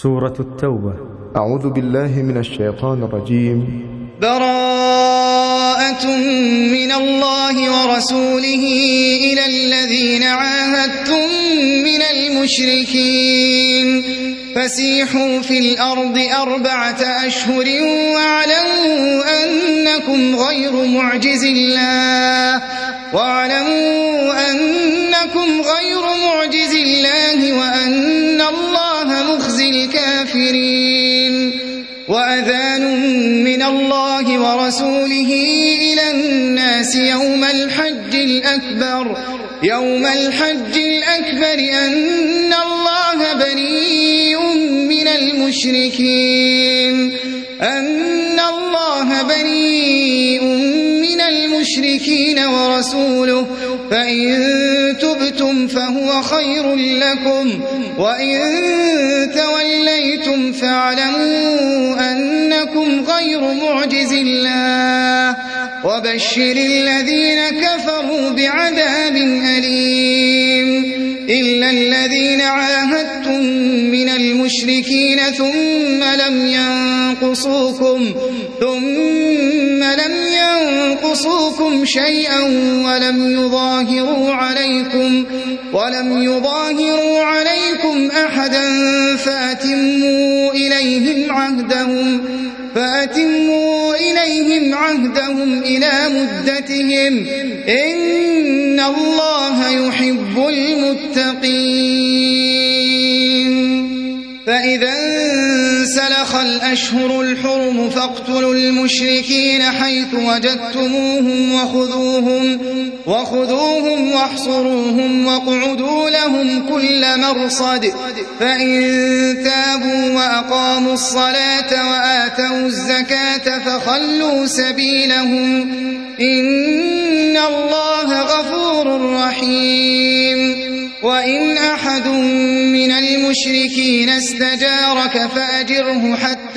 سورة التوبة. أعوذ بالله من الشيطان الرجيم. براءة من الله ورسوله إلى الذين عاهدتم من المشركين فسيحوا في الأرض 4 أشهر واعلموا أنكم غير معجز الله وأن الله مخزي الكافرين. وأذان من الله ورسوله إلى الناس يوم الحج الأكبر أن الله بريء من المشركين ورسوله فإن تبتم فهو خير لكم وإن توليتم فاعلموا أنكم غير معجز الله وبشر الذين كفروا بعذاب أليم. إلا الذين عاهدتم من المشركين ثم لم ينقصوكم شيئا ولم يظاهروا عليكم أحدا فأتموا إليهم عهدهم إلى مدتهم إن الله يحب المتقين. فإذا انسلخ الأشهر الحرم فاقتلوا المشركين حيث وجدتموهم وخذوهم واحصروهم واقعدوا لهم كل مرصد فإن تابوا وأقاموا الصلاة وآتوا الزكاة فخلوا سبيلهم إن الله غفور رحيم. وإن أحد من المشركين استجارك فأجره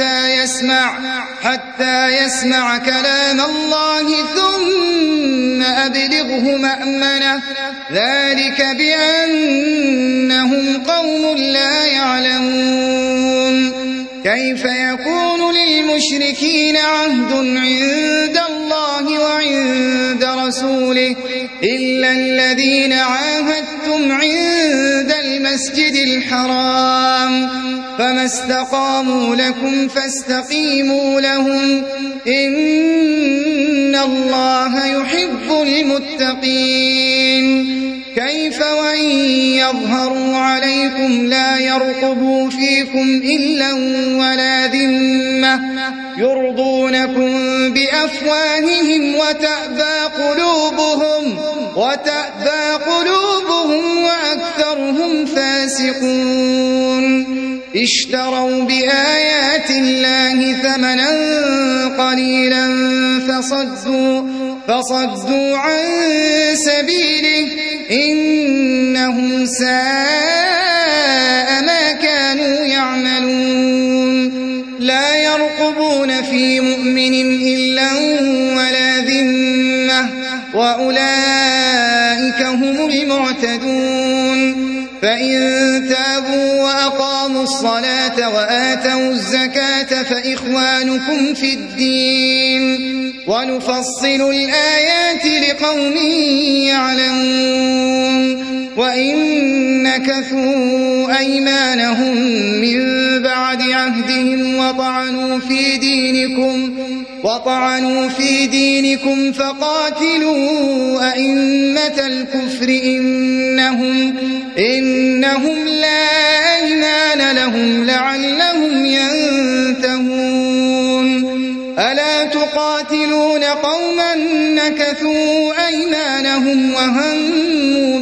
حتى يسمع كلام الله ثم أبلغه مأمنه ذلك بأنهم قوم لا يعلمون. كيف يكون للمشركين عهد عند الله وعند رسوله إلا الذين عاهدتم عند المسجد الحرام فما استقاموا لكم فاستقيموا لهم إن الله يحب المتقين. كيف وإن يظهروا عليكم لا يرقبوا فيكم إلا ولا ذمة يرضونكم بأفواههم وتأبى قلوبهم وأكثرهم فاسقون. اشتروا بآيات الله ثمنا قليلا فصدوا عن سبيله إنهم ساء ما كانوا يعملون. لا يرقبون في مؤمن إلا ولا ذمة وأولئك هم المعتدون. فإن تابوا وأقاموا الصلاة وآتوا الزكاة فإخوانكم في الدين ونفصل الآيات لقوم يعلمون. وإن نكثوا أيمانهم من بعد عهدهم وطعنوا في دينكم فقاتلوا أئمة الكفر إنهم لا أيمان لهم لعلهم ينتهون. ألا تقاتلون قوما نكثوا أيمانهم وهموا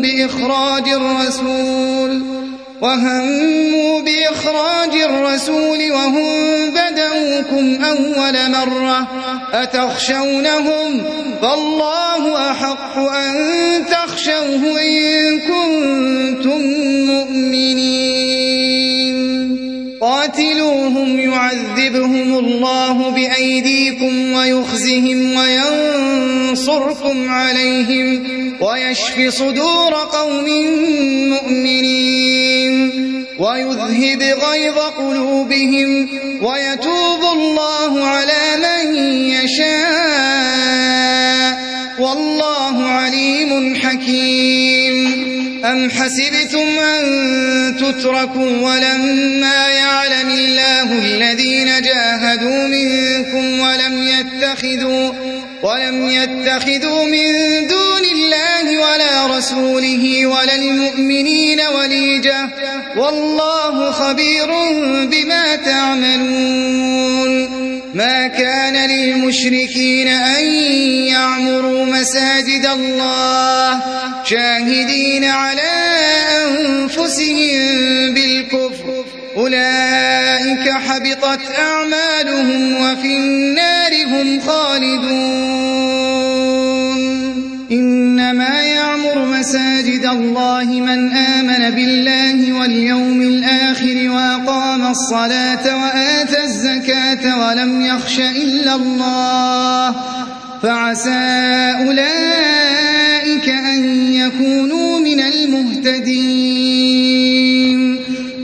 بإخراج الرسول وهم بدأوكم أول مرة أتخشونهم فالله أحق أن تخشوه إن كنتم مؤمنين. قاتلوهم يعذبهم الله بأيديكم ويخزهم وينصركم عليهم ويشف صدور قوم مؤمنين. ويذهب غيظ قلوبهم ويتوب الله على من يشاء والله عليم حكيم. أم حسبتم أن تتركوا ولما يعلم الله الذين جاهدوا منكم ولم يتخذوا من دون الله ولا رسوله ولا المؤمنين وليجة والله خبير بما تعملون. ما كان للمشركين أن يعمروا مساجد الله شاهدين على أنفسهم بالكفر أولئك حبطت أعمالهم وفي النار هم خالدون. إنما يعمر مساجد الله من آمن بالله واليوم الآخر وأقام الصلاة وآتى الزكاة ولم يخش إلا الله فعسى أولئك أن يكونوا من المهتدين.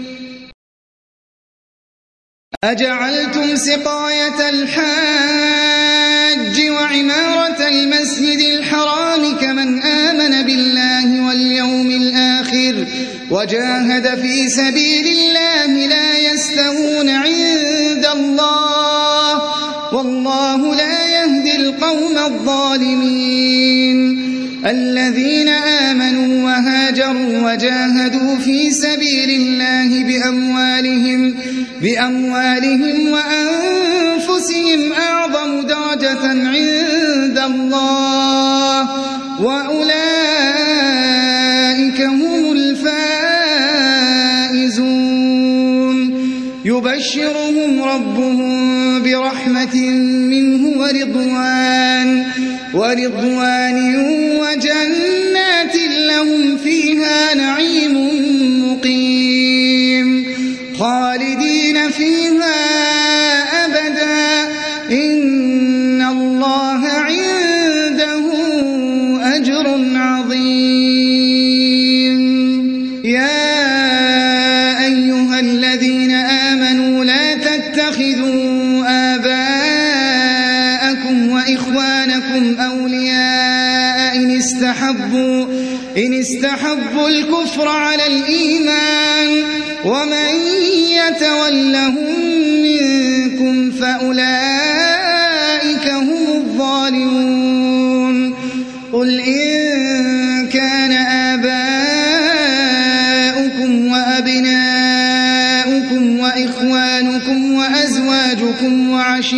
أجعلتم سقاية الحاج وعمارة المسجد الحرام كمن آمن بالله واليوم الآخر وجاهد في سبيل الله لا يستوون عند الله والله لا يهدي القوم الظالمين. الذين آمنوا وهاجروا وجاهدوا في سبيل الله بأموالهم وأنفسهم أعظم درجة عند الله وأولئك هم الفائزون. يبشرهم ربهم برحمة منه ورضوان وجنات لهم فيها نعيم مقيم خالدين فيها أبدا إن الله عنده أجر عظيم. يا أيها الذين آمنوا لا تتخذوا آباءكم وإخوانكم أولياء إن استحبوا الكفر على الإيمان ومن يتولهم منكم فأولئك هم الظالمون. قل إن كان آباؤكم وأبناؤكم وإخوانكم وأزواجكم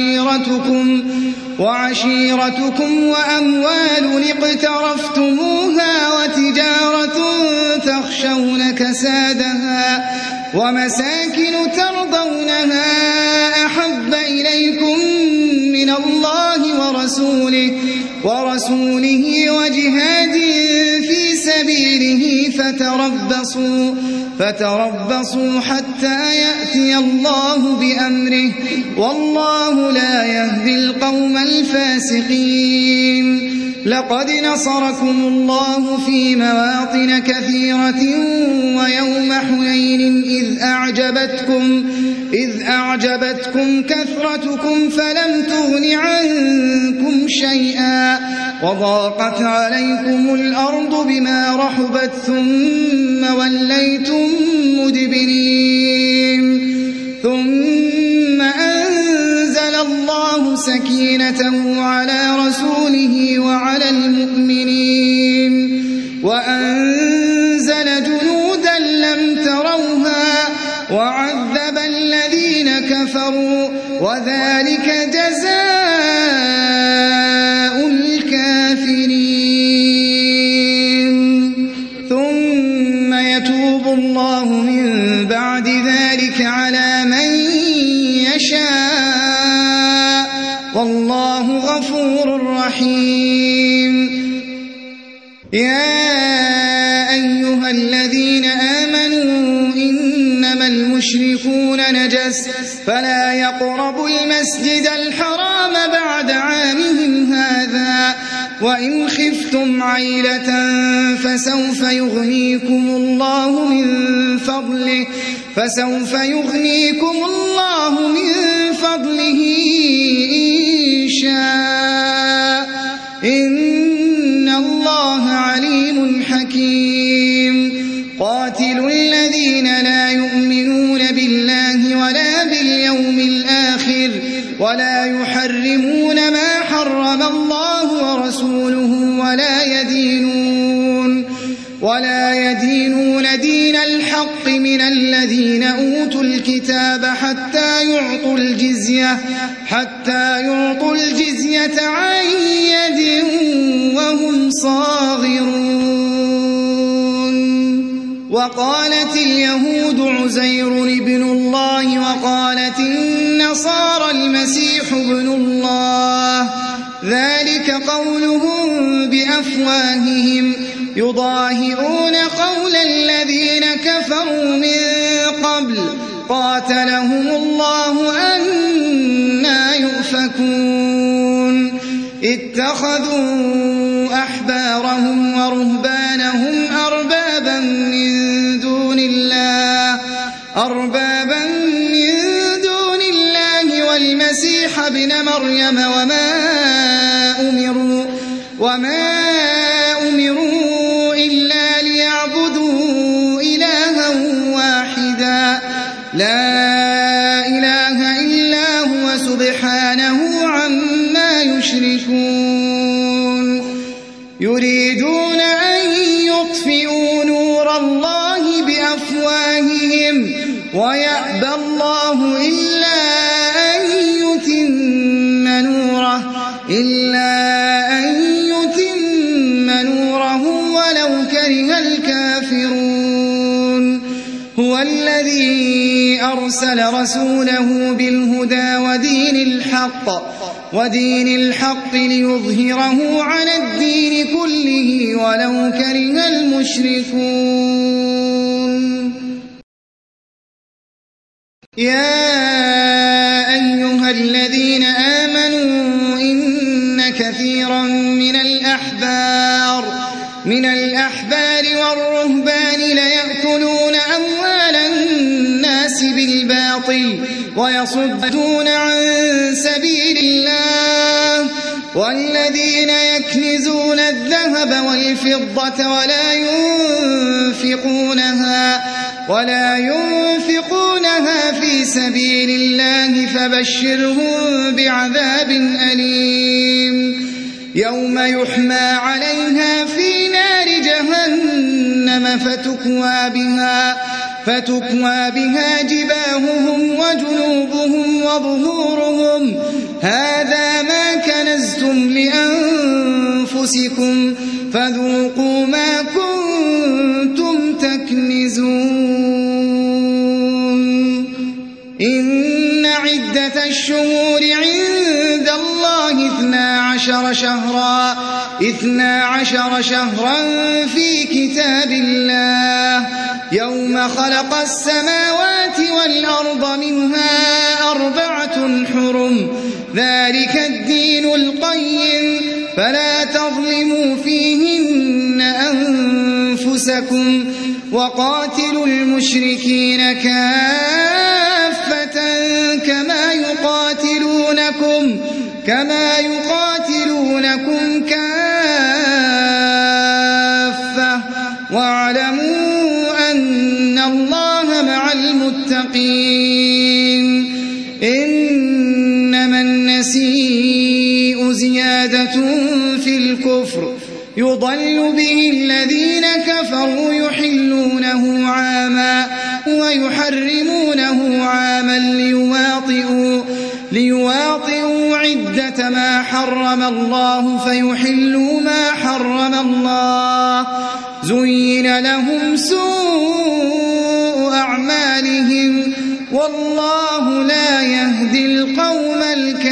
وعشيرتكم وأموال اقترفتموها وتجارة تخشون كسادها ومساكن ترضونها أحب إليكم من الله ورسوله وجهاد في سبيله فتربصوا حتى يأتي الله بأمره والله لا يهدي القوم الفاسقين. لقد نصركم الله في مواطن كثيرة ويوم حنين إذ أعجبتكم كثرتكم فلم تغن عنكم شيئا وضاقت عليكم الأرض بما رحبت ثم وليتم مدبرين. ثم أنزل الله سكينته على رسوله وعلى المؤمنين وأنزل جنودا لم تروها وعذب الذين كفروا وذلك جزاء الكافرين. ثم يتوب الله من بعد ذلك على من يشاء والله غفور رحيم. يا أيها الذين آمنوا إنما المشركون نجس فلا يقربوا المسجد الحرام بعد عامهم هذا وإن خفتم عيلة فسوف يغنيكم الله من فضله فسوف يغنيكم الله من فضله إن شاء إن الله عليم حكيم قاتلوا الذين لا يؤمنون بالله ولا باليوم الآخر ولا يحرمون ما حرم الله ورسوله ولا يدينون دين الحق من الذين أوتوا الكتاب حتى يعطوا الجزية عن يد وهم صاغرون وقالت اليهود عزير ابن الله وقالت النصارى المسيح ابن الله ذلك قولهم بأفواههم يضاهئون قول الذين كفروا من قبل قاتلهم الله أنى يؤفكون اتخذوا أحبارهم ورهبانهم أربابا من دون الله والمسيح ابن مريم وما أمروا إلا ليعبدوا إلها واحدا لا إله إلا هو سبحانه عما يشركون يريدون أن يطفئوا نور الله بأفواههم ويأبى الله إلا أن يتم نوره ولو كره الكافرون هو الذي أرسل رسوله بالهدى ودين الحق ليظهره على الدين كله ولو كره المشركون يا أيها الذين آمنوا إن كثيرا من الأحبار والرهبان ليأكلون أموال الناس بالباطل ويصدون عن سبيل الله والذين يكنزون الذهب والفضة ولا ينفقونها في سبيل الله فبشرهم بعذاب أليم يوم يحمى عليها في نار جهنم فتكوى بها جباههم وجنوبهم وظهورهم هذا ما كنزتم لأنفسكم فذوقوا ما كنتم تكنزون إن عدة الشهور عند الله 12 شهرا في كتاب الله يوم خلق السماوات والأرض منها 4 حرم ذلك الدين القيم فلا تظلموا فيهن أنفسكم وقاتلوا المشركين كافة كما يقاتلونكم كافة واعلموا أن الله مع المتقين إنما النسيء زيادة في الكفر يضل به الذين كفروا يحلونه عاما ويحرمونه عاما ليواطئوا عدة ما حرم الله فيحلوا ما حرم الله زين لهم سوء أعمالهم والله لا يهدي القوم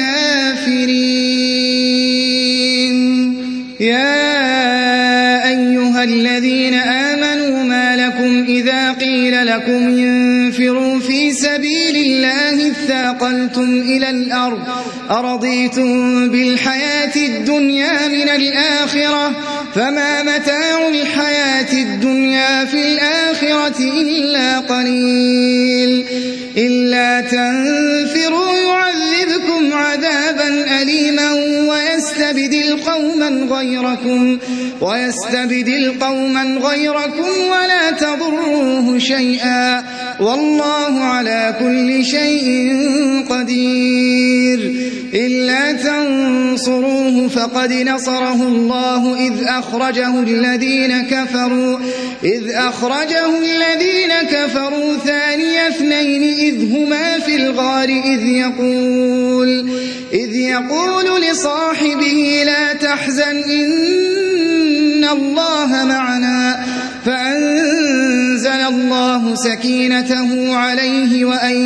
الكافرين يا أيها الذين آمنوا ما لكم إذا قيل لكم انفروا في سبيل الله الله اثاقلتم إلى الأرض أرضيتم بالحياة الدنيا من الآخرة فما متاع الحياة الدنيا في الآخرة إلا قليل إلا تنفروا يعذبكم عذابا أليما ويستبدل قوما غيركم ولا تضروه شيئا والله على كل شيء قدير إلا تنصروه فقد نصره الله إذ أخرجه الذين كفروا ثاني اثنين إذ هما في الغار إذ يقول لصاحبه لا تحزن إن الله معنا فأنزل الله سكينته عليه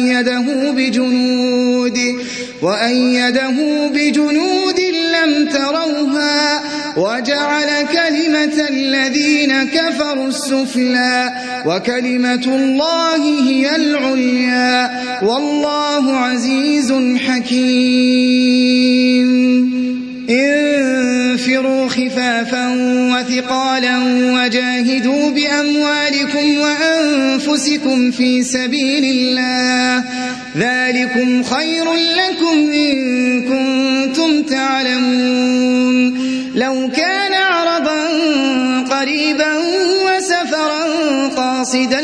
وأيده بجنود لم تروها وجعل كلمة الذين كفروا السفلى وكلمة الله هي العليا والله عزيز حكيم انفروا خفافا وثقالا وجاهدوا بأموالكم وأنفسكم في سبيل الله ذلكم خير لكم إن كنتم تعلمون لو كان عرضا قريبا وسفرا قاصدا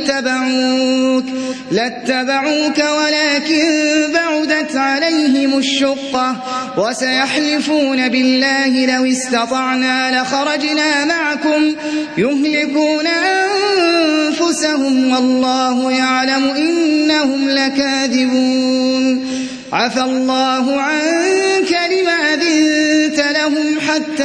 لاتبعوك ولكن بعدت عليهم الشقة وسيحلفون بالله لو استطعنا لخرجنا معكم يهلكون أنفسهم والله يعلم إنهم لكاذبون عفى الله عنك لما أذنت لهم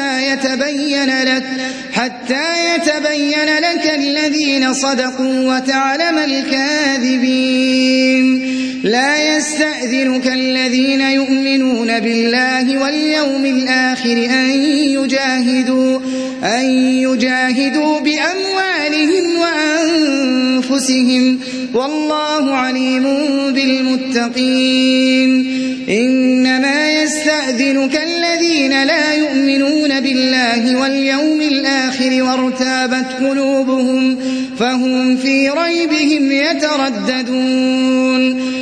حتى يتبين لك الذين صدقوا وتعلم الكاذبين لا يستأذنك الذين يؤمنون بالله واليوم الآخر أن يجاهدوا بأموالهم وأنفسهم والله عليم بالمتقين إنما يستأذنك الذين لا يؤمنون بالله واليوم الآخر وارتابت قلوبهم فهم في ريبهم يترددون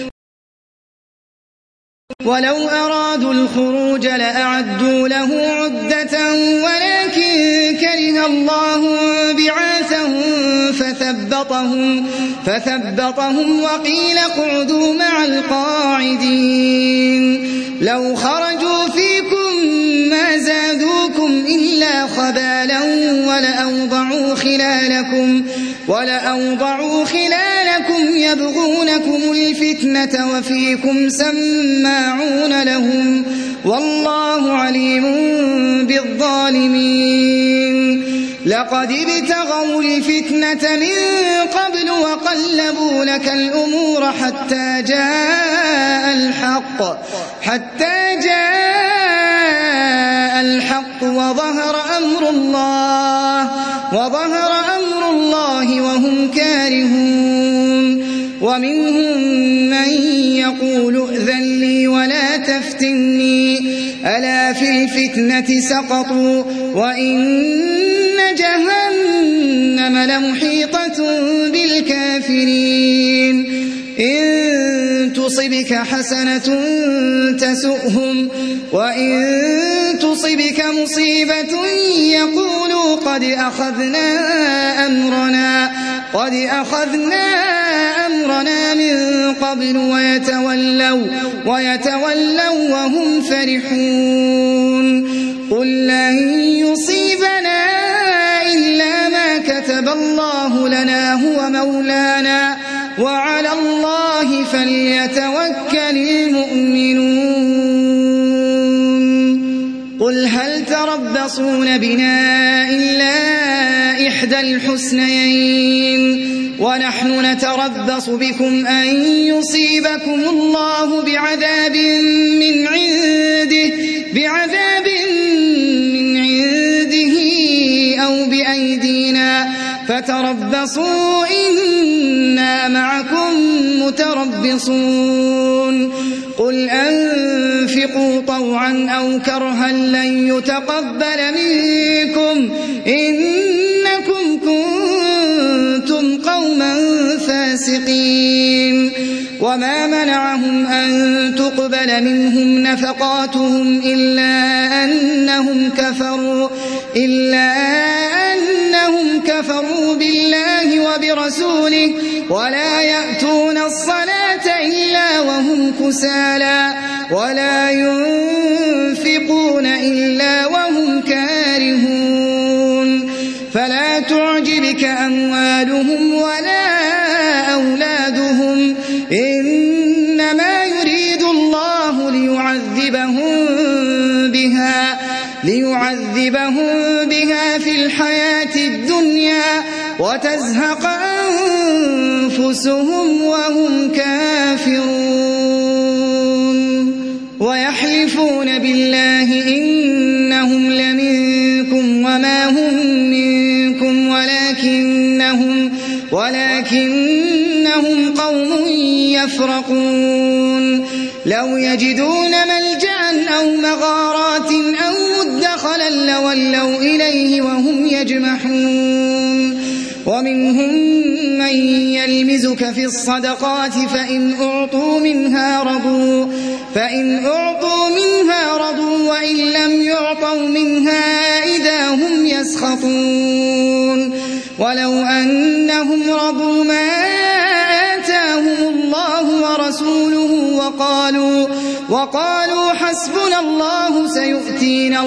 ولو أرادوا الخروج لأعدوا له عدة ولكن كره الله بعاثهم فثبطهم وقيل اقعدوا مع القاعدين لو خرجوا فيكم ما زادوكم إلا خبالا ولأوضعوا خلالكم يبغونكم الفتنة وفيكم سماعون لهم والله عليم بالظالمين لقد ابتغوا الفتنة من قبل وقلبوا لك الأمور حتى جاء الحق وظهر أمر الله وهم كارهون ومنهم من يقول ائذن لي ولا تفتني ألا في الفتنة سقطوا وإن جهنم لمحيطة بالكافرين إن تصبك حسنة تسؤهم وإن تصبك مصيبة يقولوا قد أخذنا أمرنا من قبل ويتولوا وهم فرحون قل لن يصيبنا إلا ما كتب الله لنا هو مولانا وعلى الله فليتوكل المؤمنون قل هل تربصون بنا إلا إحدى الحسنيين ونحن نتربص بكم أن يصيبكم الله بعذاب من عنده أو بأيدينا فتربصوا إنا معكم متربصون قل أنفقوا طوعا أو كرها لن يتقبل منكم إنكم كنتم قوما فاسقين وما منعهم أن تقبل منهم نفقاتهم إلا أنهم كفروا بالله وبرسوله ولا يأتون الصلاة إلا وهم كسالى ولا ينفقون إلا وهم كارهون فلا تعجبك أموالهم ولا أولادهم إنما يريد الله ليعذبهم بها في الحياة الدنيا وتزهق أنفسهم وهم كافرون ويحلفون بالله إنهم لمنكم وما هم منكم ولكنهم قوم يفرقون لو يجدون ملجأ أو مغارات أو مدخلا لولوا إليه وهم يجمحون ومنهم من يلمزك في الصدقات فإن أعطوا منها رضوا وإن لم يعطوا منها إذا هم يسخطون ولو أنهم رضوا ما آتاهم الله ورسوله وقالوا حسبنا الله سيؤتينا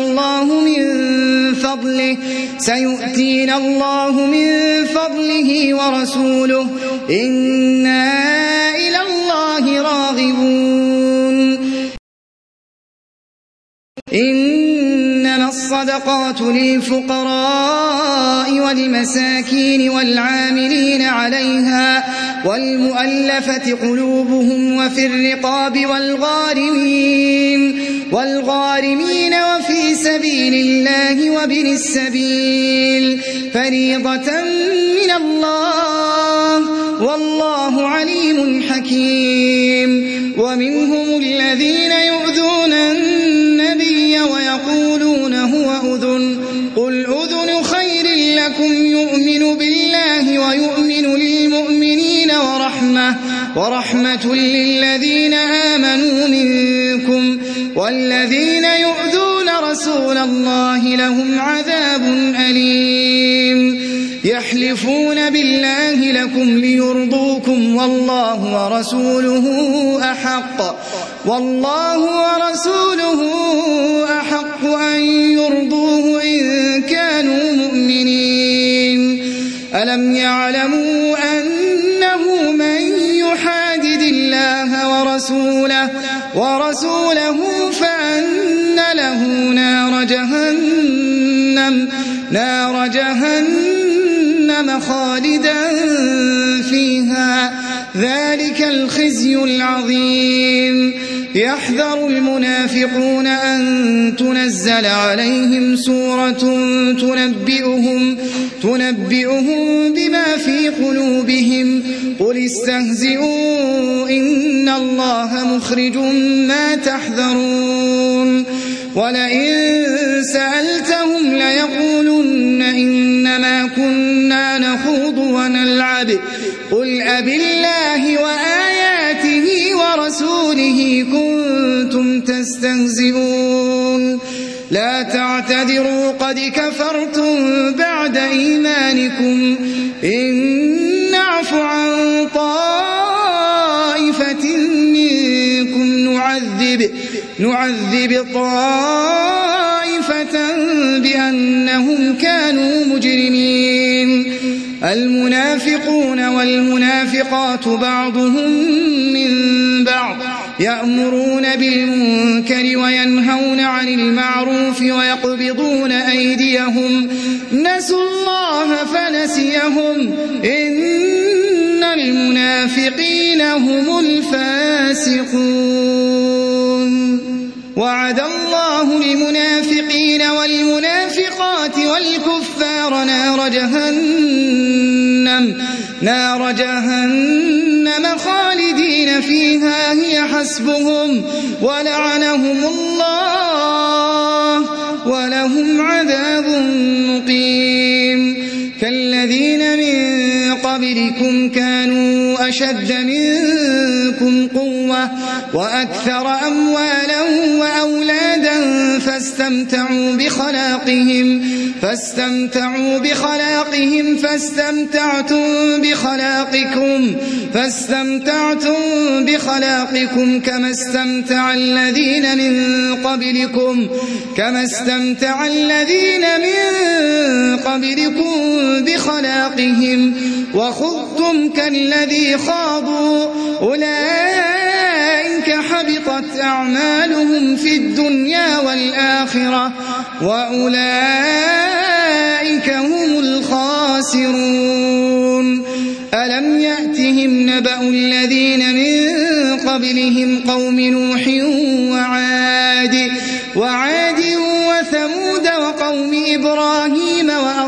الله من فضله ورسوله إنا إلى الله راغبون إنما الصدقات للفقراء والمساكين والعاملين عليها والمؤلفة قلوبهم وفي الرقاب والغارمين وفي سبيل الله وابن السبيل فريضة من الله والله عليم حكيم ومنهم الذين يؤذون النبي ويقولون هو أذن قل أذن خير لكم يؤمن بالله ويؤمن للمؤمنين ورحمة للذين آمنوا منكم والذين يؤذون رسول الله لهم عذاب أليم يحلفون بالله لكم ليرضوكم والله ورسوله أحق أن يرضوه إن كانوا مؤمنين ألم يعلموا أنه من يحادد الله ورسوله فأن له نار جهنم خالدا فيها ذلك الخزي العظيم يحذر المنافقون أن تنزل عليهم سورة تنبئهم بما في قلوبهم قل استهزئوا إن الله مخرج ما تحذرون ولئن سألتهم ليقولن إنما كنا نخوض ونلعب قل أبالله وآياته ورسوله كنتم تستهزئون لا تعتذروا قد كفرتم بعد إيمانكم إن نعف عن طائفة منكم نعذب طائفة بأنهم كانوا مجرمين المنافقون والمنافقات بعضهم من بعض يأمرون بالمنكر وينهون عن المعروف ويقبضون أيديهم نسوا الله فنسيهم إن المنافقين هم الفاسقون وعد الله المنافقين والمنافقات والكفار نار جهنم نار جهنم خالدين فيها هي حسبهم ولعنهم الله ولهم عذاب مقيم كالذين من قبلكم كانوا أشد منكم قوة وأكثر أموالا وأولادا فاستمتعوا بخلاقهم فاستمتعتم بخلاقكم كما استمتع الذين من قبلكم بخلاقهم وخضتم كالذي خاضوا أولئك حبطت أعمالهم في الدنيا والآخرة وأولئك هم الخاسرون ألم يأتهم نبأ الذين من قبلهم قوم نوح وعاد وثمود وقوم إبراهيم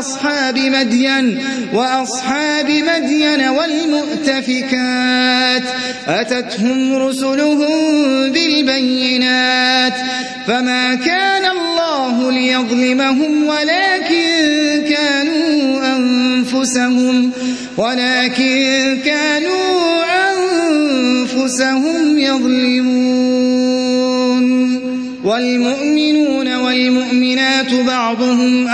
وأصحاب مدين والمؤتفكات أتتهم رسلهم بالبينات فما كان الله ليظلمهم ولكن كانوا أنفسهم يظلمون والمؤمنون والمؤمنات بعضهم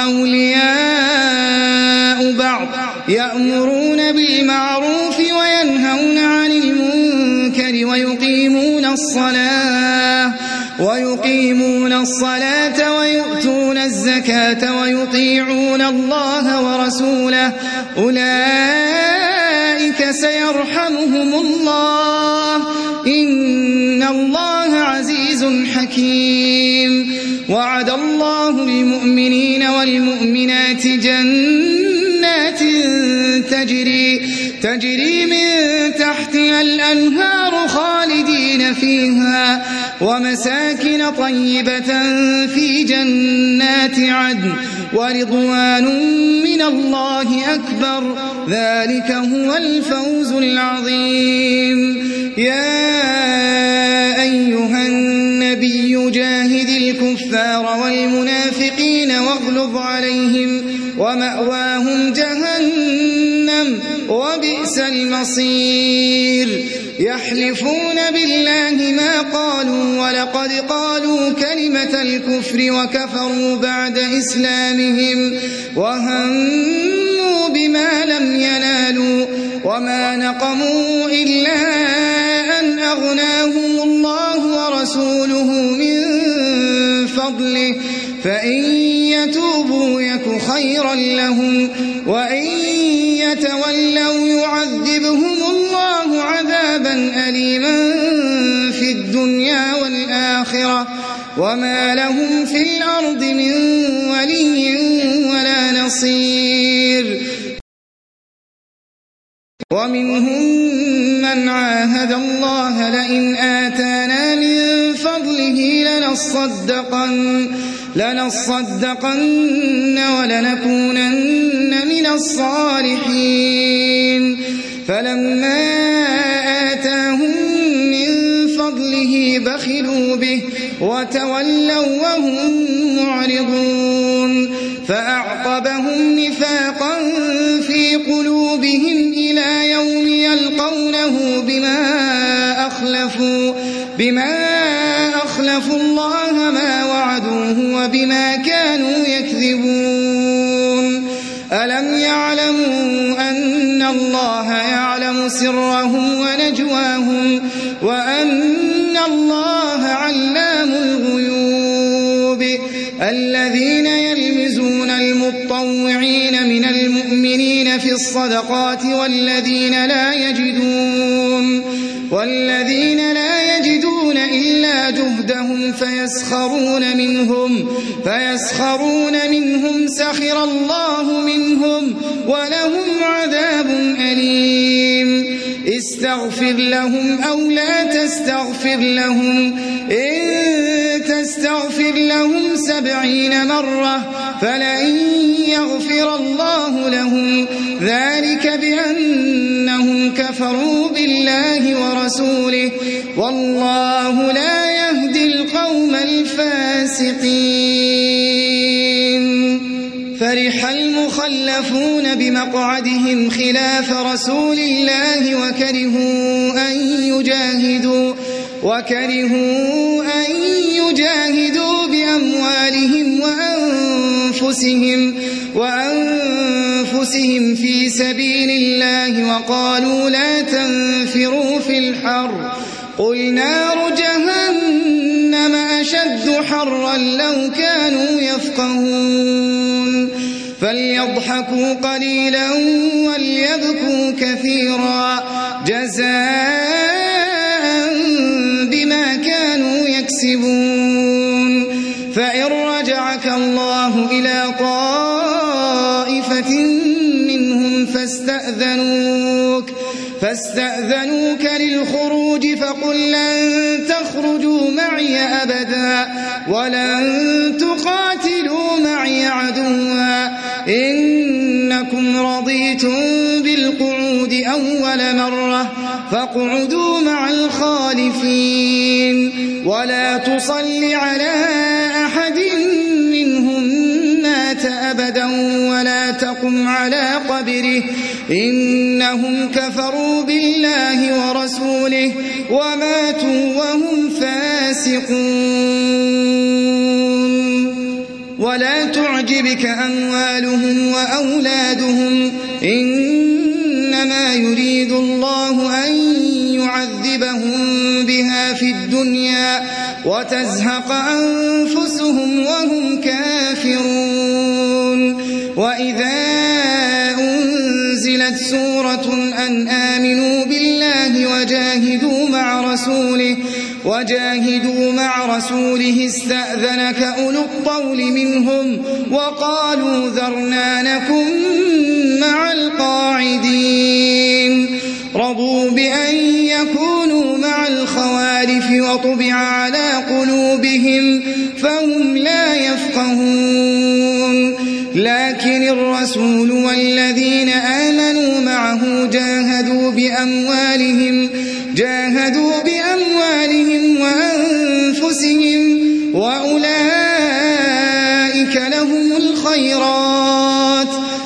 أولياء بعض يأمرون بالمعروف وينهون عن المنكر ويقيمون الصلاة ويؤتون الزكاة ويطيعون الله ورسوله أولئك سيرحمهم الله إن الله عزيز حكيم وعد الله المؤمنين والمؤمنات جنات تجري من تحتها الأنهار خالدين فيها ومساكن طيبة في جنات عدن ورضوان من الله أكبر ذلك هو الفوز العظيم يا أيها النبي جاهد الكفار والمنافقين واغلظ عليهم ومأواهم جهنم وبئس المصير يحلفون بالله ما قالوا ولقد قالوا كلمة الكفر وكفروا بعد إسلامهم وهموا بما لم ينالوا وما نقموا إلا أن أغناهم الله ورسوله من فضله فإن يتوبوا يك خيرا لهم وإن يتولوا يعذبهم الله عذابا أليما في الدنيا والآخرة وما لهم في الأرض من ولي ولا نصير ومنهم من عاهد الله لئن آتانا من فضله لنصدقن ولنكونن من الصالحين فلما آتاهم من فضله بخلوا به وتولوا وهم معرضون فأعقبهم نفاقا في قلوبهم إلى يوم يلقونه بما أخلفوا الله ما وعدوه وبما كانوا يكذبون ألم يعلموا أن الله يعلم سرهم ونجواهم وأن الله علام الغيوب الذين يلمزون المطوعين من المؤمنين في الصدقات والذين لا يجدون إلا جهدهم فيسخرون منهم سخر الله منهم ولهم عذاب أليم استغفر لهم أو لا تستغفر لهم إن فاستغفر لهم 70 مرة فلن يغفر الله لهم ذلك بأنهم كفروا بالله ورسوله والله لا يهدي القوم الفاسقين. فرح المخلفون بمقعدهم خلاف رسول الله وكرهوا أن يجاهدوا بأموالهم وأنفسهم في سبيل الله وقالوا لا تنفروا في الحر قل نار جهنم أشد حرا لو كانوا يفقهون. فليضحكوا قليلا وليبكوا كثيرا جزاء بما كانوا يكسبون. فإن رجعك الله إلى طائفة منهم فاستأذنوك للخروج فقل لن تخرجوا معي أبدا ولن تقاتلوا معي عدوا إنكم رضيتم بالقعود أول مرة فاقعدوا مع الخالفين ولا تصل على أحد منهم مات أبدا ولا تقم على قبره إنهم كفروا بالله ورسوله وماتوا وهم فاسقون. ولا تعجبك أموالهم وأولادهم إنما يريد الله أن يعذبهم بها في الدنيا وتزهق أنفسهم وهم كافرون. وإذا أنزلت سورة أن آمنوا بالله وجاهدوا مع رسوله استأذنك أولو الطول منهم وقالوا ذرنا نكن مع القاعدين. رضوا بأن يكونوا مع الخوالف وطبع على قلوبهم فهم لا يفقهون. لكن الرسول والذين آمنوا معه جاهدوا بأموالهم وأنفسهم وأولئك لهم الخيرات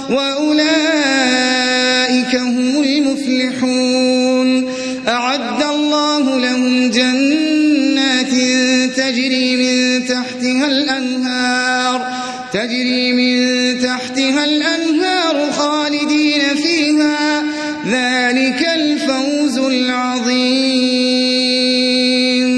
وأولئك هم المفلحون. أعد الله لهم جنات تجري من تحتها الأنهار خالدين فيها ذلك الفوز العظيم.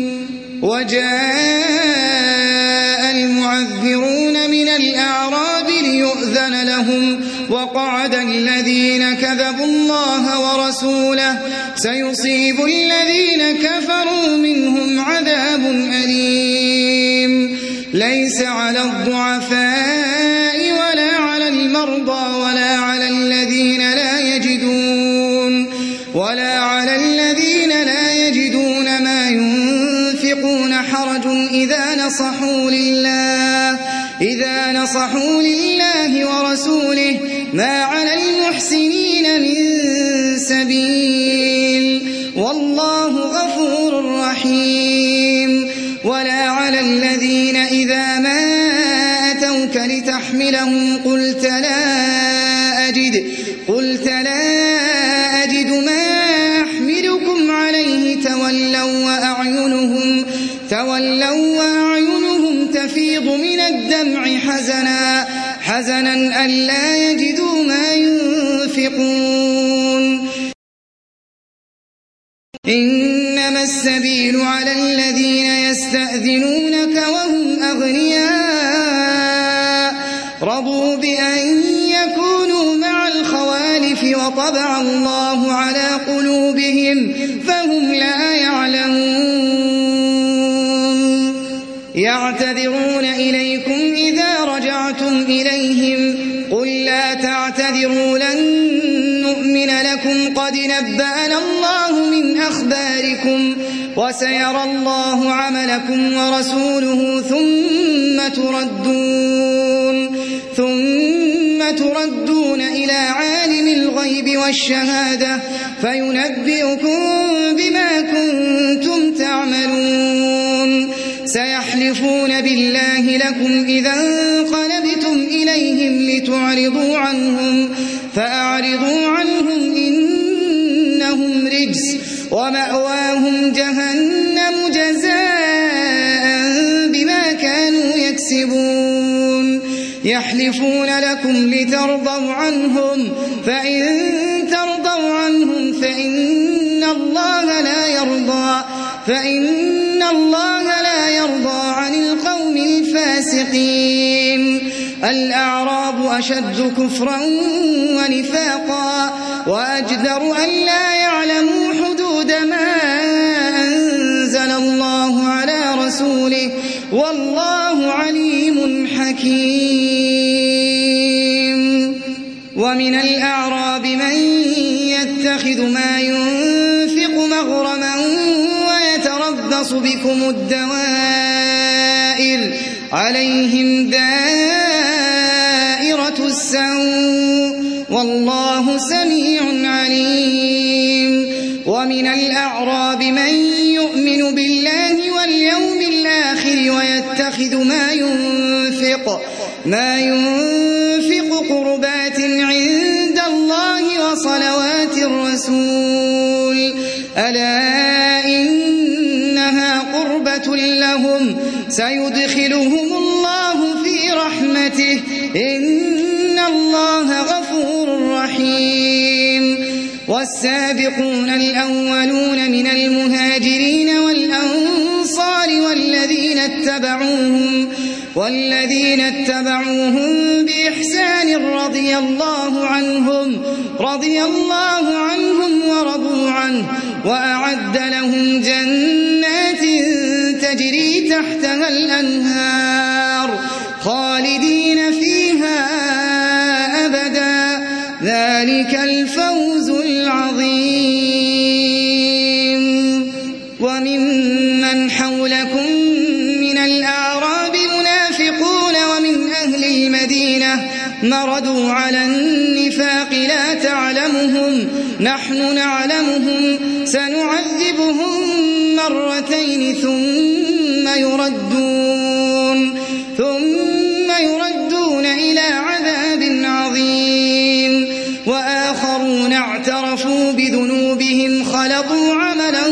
وجاء المعذرون من الأعراب ليؤذن لهم وقعد الذين كذبوا الله ورسوله سيصيب الذين كفروا منهم عذاب أليم. ليس على الضعفاء ولا على المرضى ولا على الذين لا يجدون ما ينفقون حرج إذا نصحوا لله ورسوله ما على المحسنين من سبيل والله غفور رحيم. ولا على الذين إذا ما أتوك لتحملهم قلت لا أجد ما أحملكم عليه تولوا وأعينهم تفيض من الدمع حزنا ألا يجدوا ما ينفقون. إنما السبيل على الذين يستأذنونك وهم أغنياء رضوا بأن يكونوا مع الخوالف وطبع الله على قلوبهم فهم لا يعلمون. يعتذرون إليكم إذا رجعتم إليهم قل لا تعتذروا لن نؤمن لكم قد نبأنا الله من أخباركم وسيرى الله عملكم ورسوله ثم تردون إلى عالم الغيب والشهادة فينبئكم بما كنتم تعملون سيحلفون بالله لكم إذا انقلبتم إليهم لتعرضوا عنهم فأعرضوا عنهم إنهم رجس ومأواهم جهنم جزاء بما كانوا يكسبون يحلفون لكم لترضوا عنهم فإن ترضوا عنهم فإن الله لا يرضى عن القوم الفاسقين الأعراب أشد كفرا ونفاقا وأجدر أن لا يعلموا حدود ما أنزل الله على رسوله والله عليم حكيم ومن الأعراب من يتخذ ما ينفق مغرما ويتربص بكم الدوائر عليهم دائرة السوء والله سميع عليم ومن الأعراب من يؤمن بالله واليوم الآخر ويتخذ ما ينفق قربات عند الله وصلوات الرسول ألا إنها قربة لهم سيدخلهم الله في رحمته إن الله غفور رحيم والسابقون الأولون من المهاجرين والأنصار والذين اتبعوهم بإحسان رضي الله عنهم ورضوا عنه وأعد لهم جنات تجري تحتها الأنهار خالدين فيها أبدا ذلك الفوز العظيم وممن حولكم من الأعراب منافقون ومن أهل المدينة مردوا على النفاق لا تعلمهم نحن نعلمهم سنعذبهم مرتين ثم يردون إلى عذاب عظيم وآخرون اعترفوا بذنوبهم خلطوا عملا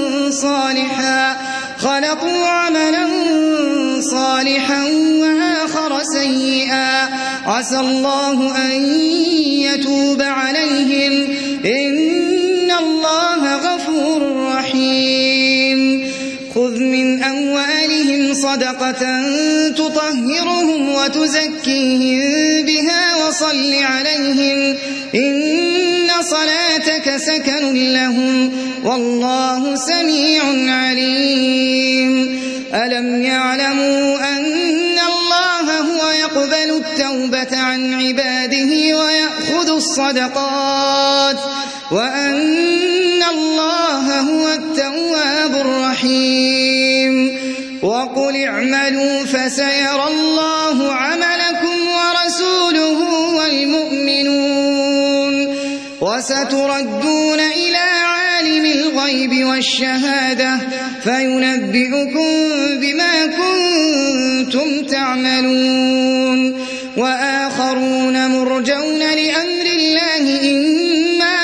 صالحا وآخر سيئا عسى الله أن يتوب عليهم إن الله غفور رحيم خذ من أموالهم صدقة تطهرهم وتزكيهم بها وصل عليهم إن صلاتك سكن لهم والله سميع عليم ألم يعلموا أن الله هو يقبل التوبة عن عباده ويأخذ الصدقات وأن الله هو التواب الرحيم وقل اعملوا فسيرى الله عملكم ورسوله والمؤمنون وستردون إلى عالم الغيب والشهادة فينبئكم بما كنتم تعملون وآخرون مرجون لأمر الله إما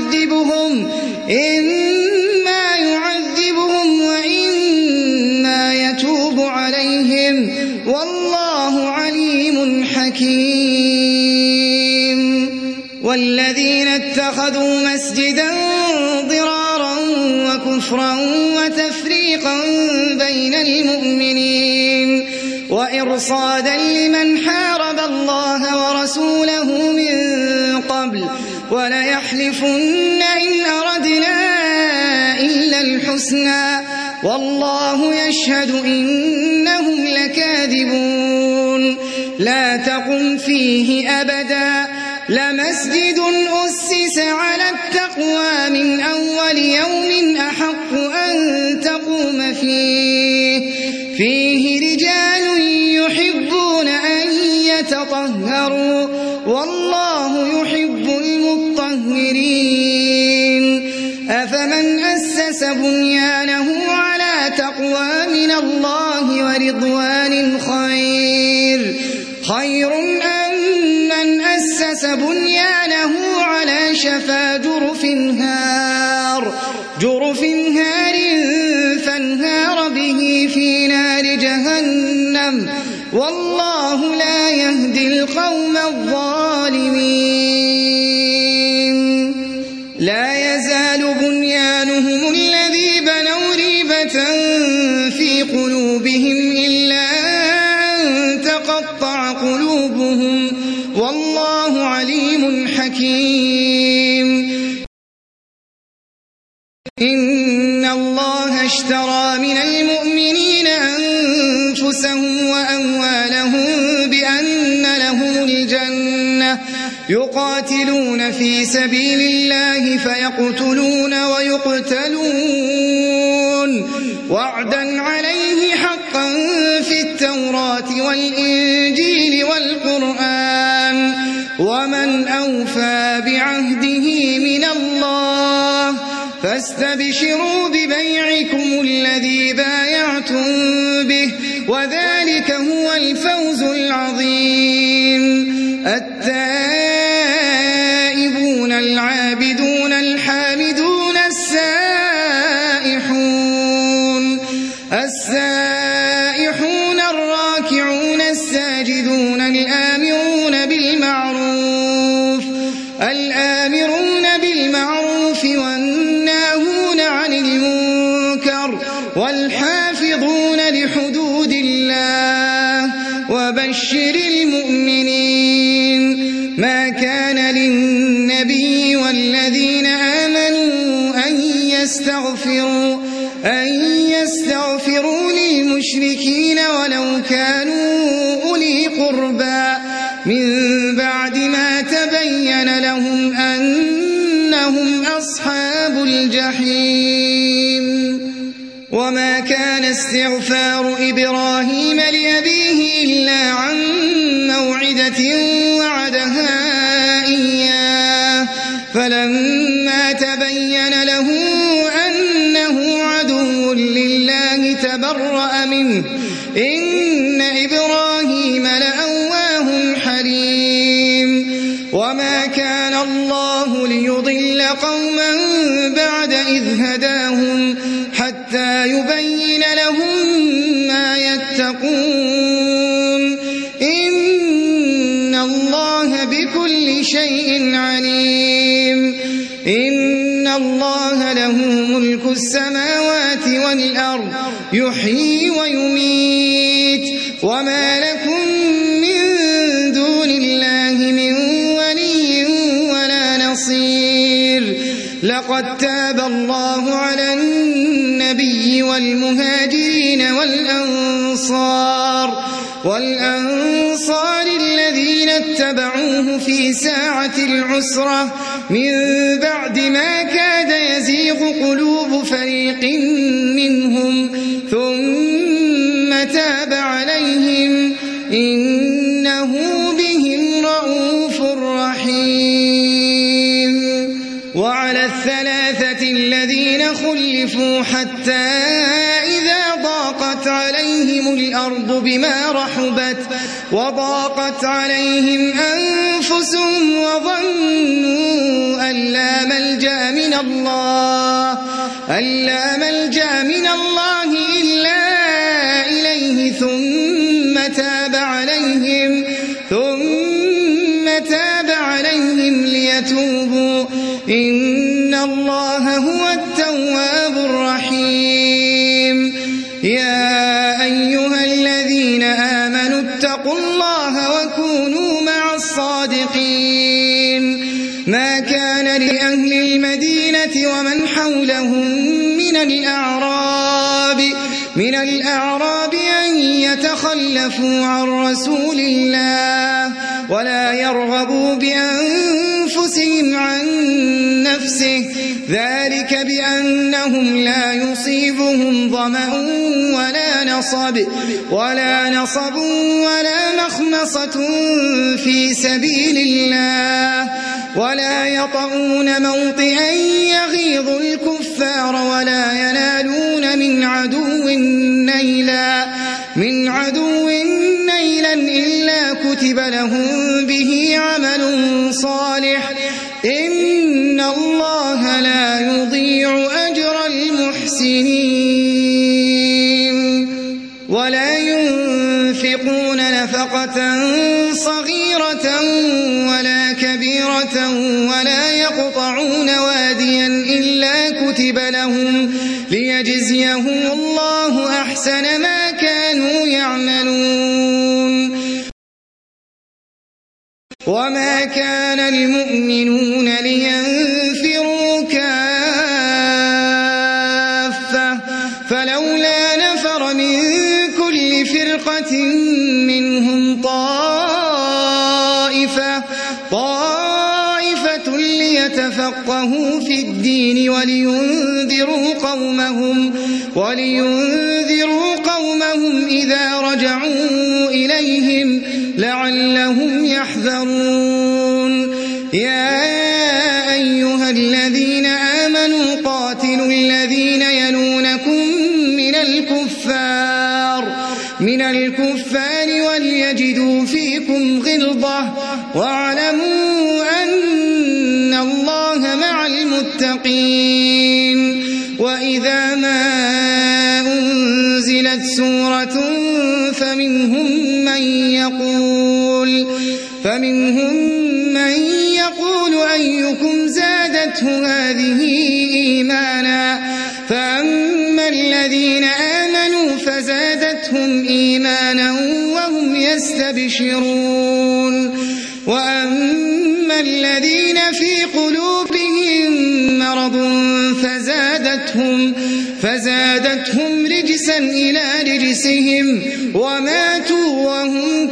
يعذبهم وإما يتوب عليهم والله عليم حكيم والذين اتخذوا مسجدا ضرارا وكفرا وتفريقا بين المؤمنين وإرصادا لمن حارب الله ورسوله من قبل وليحلفن إن أردنا إلا الحسنى والله يشهد إنهم لكاذبون لا تقم فيه أبدا لمسجد أسس على التقوى من أول يوم أحق أن لوم فيه رجال يحبون أن يتطهروا والله يحب المطهرين أفمن أسس بنيانه على تقوى من الله ورضوان خير أم من أسس بنيانه على شفا جرف هار فانهار به في نار جهنم والله لا يهدي القوم الظالمين لا يزال بنيانهم الذي بنوا ريبة في قلوبهم إلا أن تقطع قلوبهم والله عليم حكيم إن الله اشترى من المؤمنين أنفسهم وأموالهم بأن لهم الجنة يقاتلون في سبيل الله فيقتلون ويقتلون وعدا عليه حقا في التوراة والإنجيل والقرآن ومن أوفى بعهده من الله فاستبشروا ببيعكم الذي بايعتم به وذلك هو الفوز العظيم التائبون العابدون الحامدون السائحون الراكعون الساجدون الآمرون بالمعروف والناهون عن المنكر والحافظون لحدود الله وبشر المؤمنين ما كان للنبي والذين آمنوا أن يستغفروا للمشركين ولو كانوا أولي قربى من بعد ما تبين لهم أنهم أصحاب الجحيم وما كان استغفار إبراهيم لأبيه إلا عن موعدة وعدها إياه فلما تبين له أنه عدو لله تبرأ منه إن إبراهيم لأواه حليم وما كان الله ليضل قوما بعد إذ هداهم حتى يبين لهم ما يتقون إن الله بكل شيء عليم إن الله له ملك السماوات والأرض يحيي ويميت وما لكم من دون الله من ولي ولا نصير لقد تاب الله على النبي والمهاجرين والأنصار الذين اتبعوه في ساعة العسرة من بعد ما كاد يزيغ قلوب فريق منهم ثم تاب عليهم إنه بهم رءوف رحيم وعلى الثلاثة الذين خلفوا حتى إذا ضاقت عليهم الأرض بما رحبت وضاقت عليهم أنفسهم وظنوا أن لا ملجأ من الله إلا إليه ثم تاب عليهم ليتوبوا إن الله هو التواب الرحيم يا أيها الذين آمنوا اتقوا الله وكونوا مع الصادقين ما كان لأهل المدينة ومن حولهم من الأعراب أن يتخلفوا عن رسول الله ولا يرغبوا بأنفسهم أنفسهم عن نفسه ذلك بأنهم لا يصيبهم ظمأ ولا نصب ولا مخمصة في سبيل الله ولا يطؤون موطئا يغيظ الكفار ولا ينالون من عدو نيلا إلا كتب لهم به عمل صالح إن الله لا يضيع أجر المحسنين ولا ينفقون نفقة صغيرة ولا كبيرة ولا يقطعون واديا إلا كتب لهم ليجزيهم الله أحسن ما كانوا يعملون وما كان المؤمنون لينفروا كافة فلولا نفر من كل فرقة منهم طائفة ليتفقهوا في الدين ولينذروا قومهم إذا رجعوا إليهم لعلهم يحذرون يا أيها الذين آمنوا قاتلوا الذين يلونكم من الكفار وليجدوا فيكم غلظة واعلموا أن الله مع المتقين وإذا ما أنزلت سورة فمنهم من يقول أيكم زادته هذه إيمانا فأما الذين آمنوا فزادتهم إيمانا وهم يستبشرون وأما الذين في قلوبهم مرض فزادتهم رجسا إلى رجسهم وماتوا وهم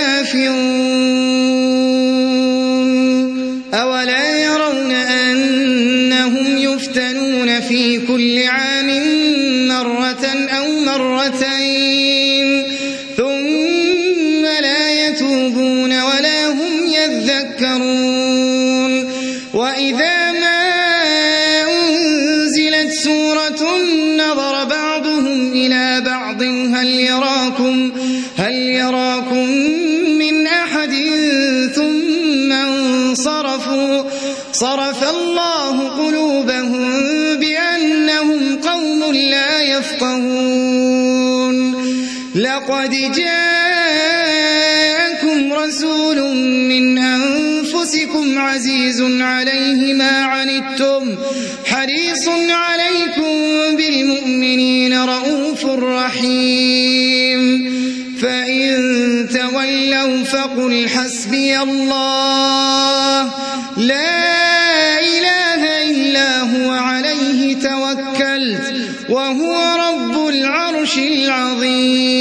كافرون أولا يرون أنهم يفتنون في كل عام مرة أو مرتين ثم لا يتوبون ولا هم يذكرون وإذا ما أنزلت سورة نظر بعضهم إلى بعض هل يراكم من أحد ثم انصرفوا صرف الله قلوبهم بأنهم قوم لا يفقهون لقد جاءكم رسول من أنفسكم عزيز عليه ما عنتم حريص عليكم بالمؤمنين رؤوف رحيم فإن تولوا فقل حسبي الله لا إله إلا هو عليه توكلت وهو رب العرش العظيم